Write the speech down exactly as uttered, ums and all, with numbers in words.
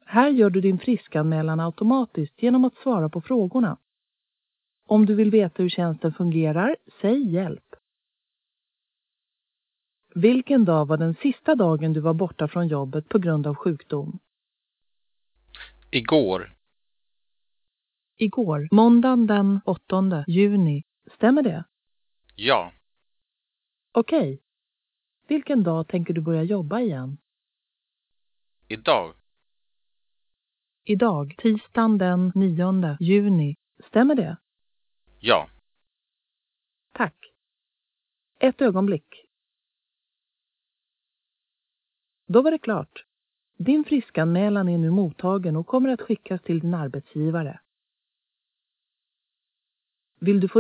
Här gör du din friskanmälan automatiskt genom att svara på frågorna. Om du vill veta hur tjänsten fungerar, säg hjälp. Vilken dag var den sista dagen du var borta från jobbet på grund av sjukdom? Igår. Igår, måndagen den åttonde juni. Stämmer det? Ja. Okej. Vilken dag tänker du börja jobba igen? Idag. Idag, tisdagen den nionde juni. Stämmer det? Ja. Tack. Ett ögonblick. Då var det klart. Din friskanmälan är nu mottagen och kommer att skickas till din arbetsgivare. Vill du få